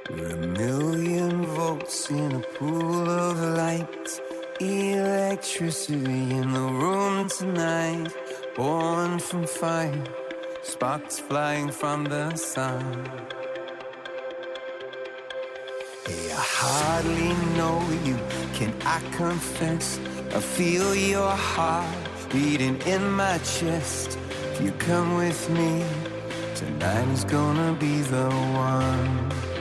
We're a million volts in a pool of light. Electricity in the room tonight. Born from fire, sparks flying from the sun. Hey, I hardly know you, can I confess? I feel your heart beating in my chest. If you come with me, tonight is gonna be the one.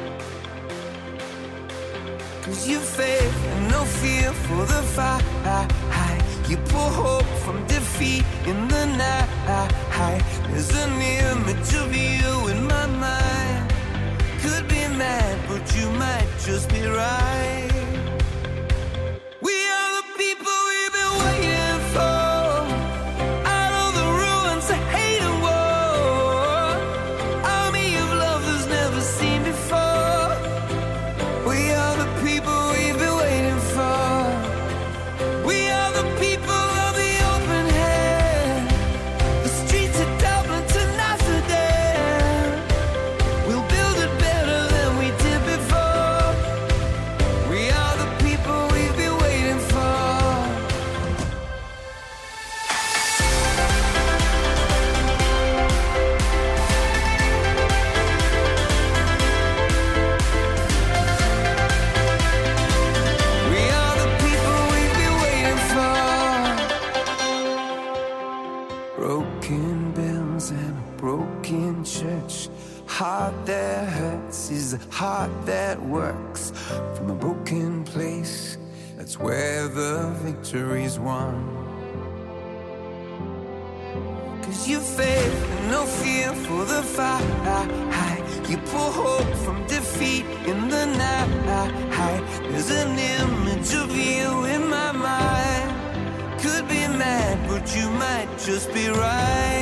'Cause you faith and no fear for the fight. You pull hope from defeat in the night. There's an image of you in my mind. Could be mad, but you might just be right. We are the people we've been waiting for. Out of the ruins of hate and war. Army of love that's never seen before. We are the people we've been waiting for. We are the people of the open hand. The streets of Dublin to Amsterdam. We'll build it better than we did before. We are the people we've been waiting for. We are the people we've been waiting for. Broken bells and a broken church. Heart that hurts is a heart that works. From a broken place, that's where the victory's won. 'Cause you faith and no fear for the fight. You pull hope from defeat in the night. There's an image of you in my mind. Could be mad, but you might just be right.